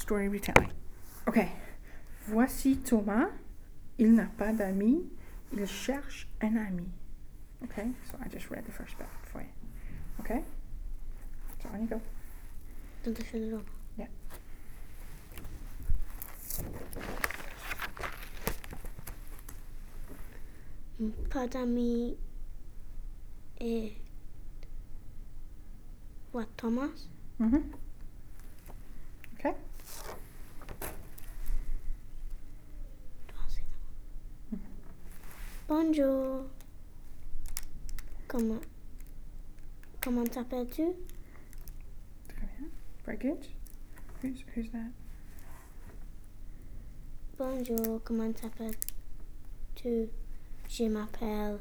story retelling. Okay. Voici Thomas. Il n'a pas d'amis. Il cherche un ami. Okay, so I just read the first bit for you. Okay? So on you go. Don't I fill it up? Yeah. Pas d'amis et what, Thomas? Mm-hmm. Okay. Bonjour. Comment t'appelles-tu? Très bien. Very good. Who's that? Bonjour, comment t'appelles-tu? Je m'appelle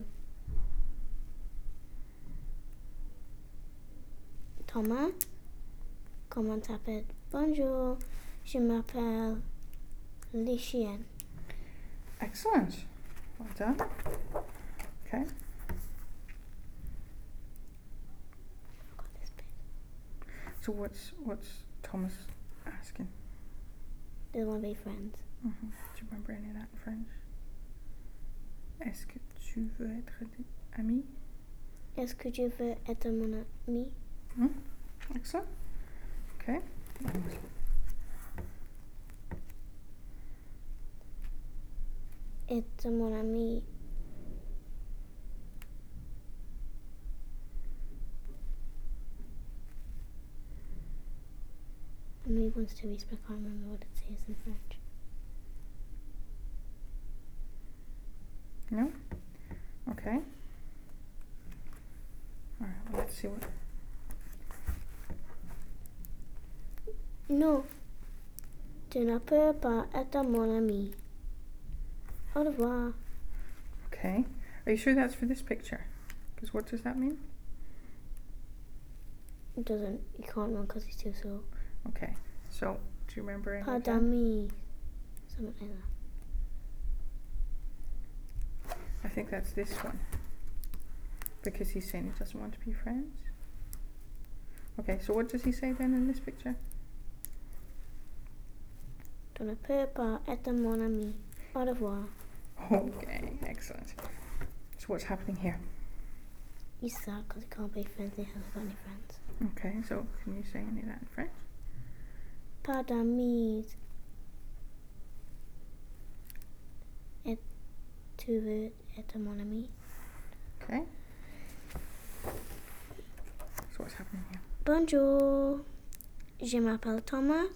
Thomas. Comment t'appelles? Bonjour, je m'appelle Lucien. Excellent. Well done. Okay. Forgot this bit. So what's Thomas asking? They want to be friends. Mm-hmm. Do you remember any of that in French? Est-ce que tu veux être ami? Est-ce que tu veux être mon ami? Excellent. Okay. Être mon ami. I know he wants to be, but I can't remember what it says in French. No? Okay. Alright, well, let's see what... Non, tu ne peux pas être mon ami. Au revoir. Okay. Are you sure that's for this picture? Because what does that mean? It doesn't, you can't run because he's too slow. Okay. So, do you remember any Pas of that? d'amis. Something like that. I think that's this one. Because he's saying he doesn't want to be friends. Okay, so what does he say then in this picture? Tu ne peux pas être mon ami. Au revoir. Okay, excellent. So what's happening here? He's sad because he can't be friends. He hasn't got any friends. Okay, so can you say any of that in French? Pas d'amis. Et tu veux être mon ami? Okay. So what's happening here? Bonjour. Je m'appelle Thomas.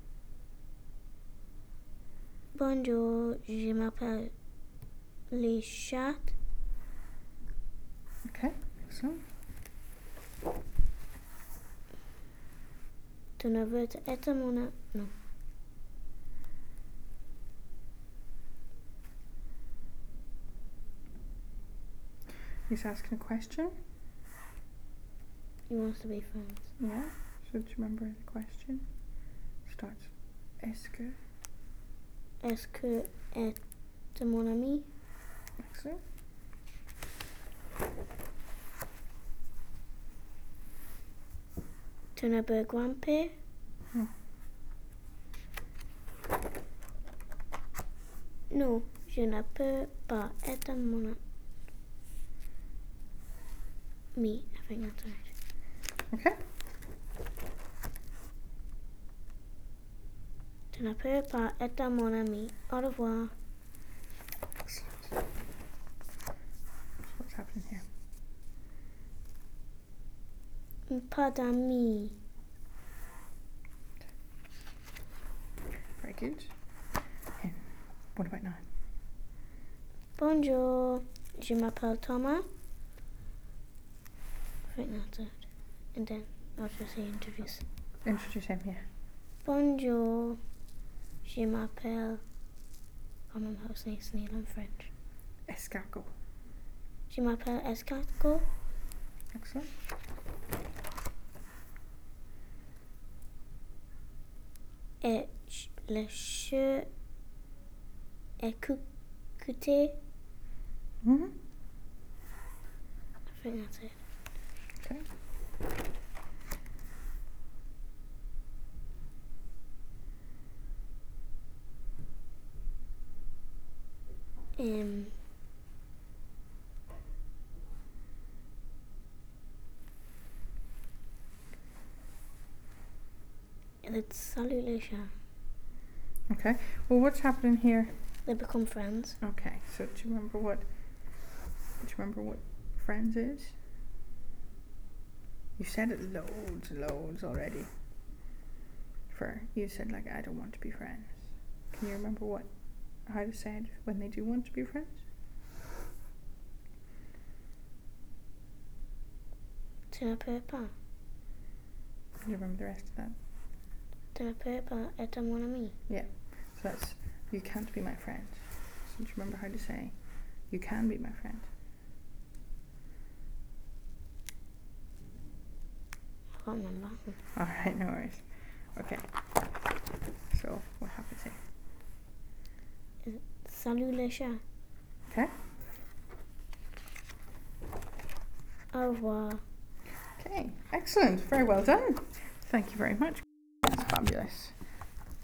Bonjour. Je m'appelle Lishat. Okay, excellent. Tu ne veux être mon ami? Non. He's asking a question. He wants to be friends. Yeah. So do you remember the question? Starts. Est-ce que? Est-ce que est mon ami? Excellent. Tu ne peux grimper? Non, je ne peux pas être mon ami. I think that's right. Okay. Tu ne peux pas être mon ami. Au revoir. Excellent. So what's happening here? Pas d'amis. Very good. And what about now? Bonjour, je m'appelle Thomas. I think that's it. And then I'll just say introduce. Introduce him, yeah. Bonjour, je m'appelle... I can't remember how to say snail in French. Escargot. Je m'appelle Escargot. Excellent. Et le jeu est coûté. Mm-hmm. I think that's it. Okay. It's Salut les chats. Okay. Well, what's happening here? They become friends. Okay. So do you remember what friends is? You said it loads already. You said like, I don't want to be friends. Can you remember how to say it when they do want to be friends? Tu ne peux pas. Do you remember the rest of that? Tu ne peux pas être mon ami. Yeah. So that's, you can't be my friend. So do you remember how to say, you can be my friend? I can't remember. Alright, no worries. Okay. So, what happens here? Salut les chats. Okay. Au revoir. Okay, excellent. Very well done. Thank you very much. That's fabulous.